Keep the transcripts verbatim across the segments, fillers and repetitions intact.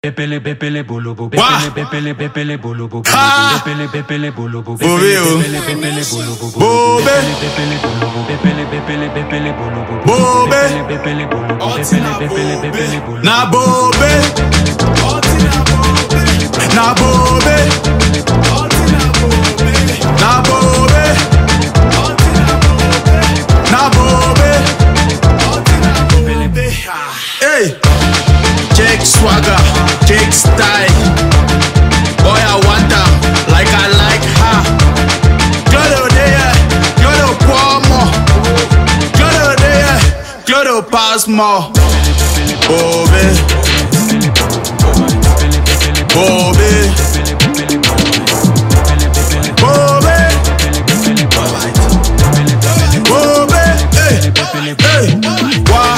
Bepele bepele bolo bo bepele bepele bepele bolo bo bepele bepele bolo bo bepele bepele bolo bo bepele bolo bo bepele bepele bepele bolo bo bepele bepele bolo bo bepele bepele bepele bolo na bobe na bobe na bobe na bobe hey check swagger, check style. Boy, I want them like I like her. Glodo there, glodo pour more. Glodo there, glodo pass more. Bobe, bobe, bobe, bobe, hey, hey, wow.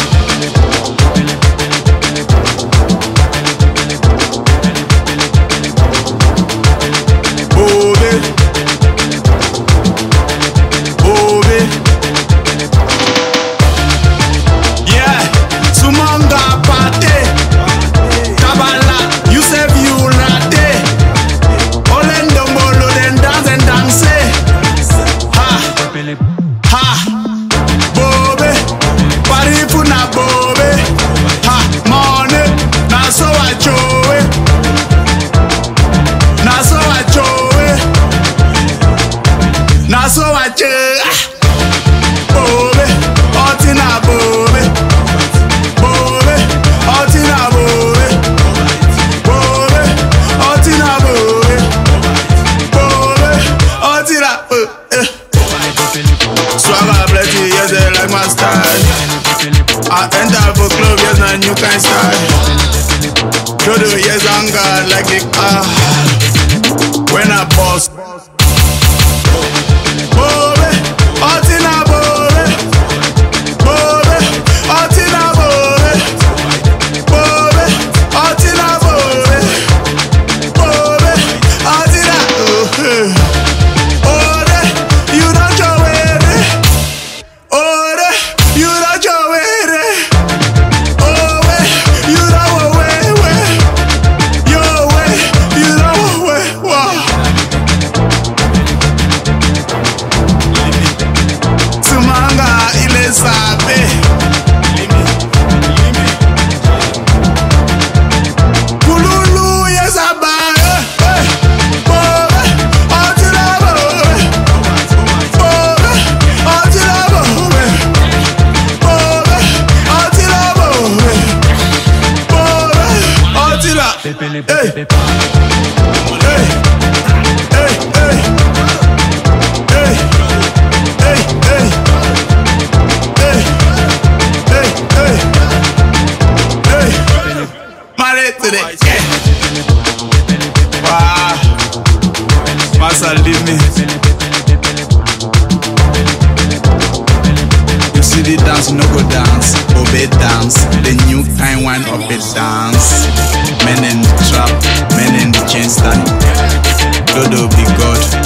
So I just bobe, otina bobe, bobe, otina bobe, bobe, otina bobe, bobe, otina bobe. Swagger plenty, yes they like my style. I enter for club, yes na new kind style. Glodo, yes anger like a car. When I boss. Bepele hey. bepele Hey, hey, hey, hey, hey, hey, hey, hey, hey, hey, married to the wow, Massa leave me. You see the dance, no go dance, obey dance, the new kind one of it dance. Men in the trap, men in the chain stand. Glodo be God.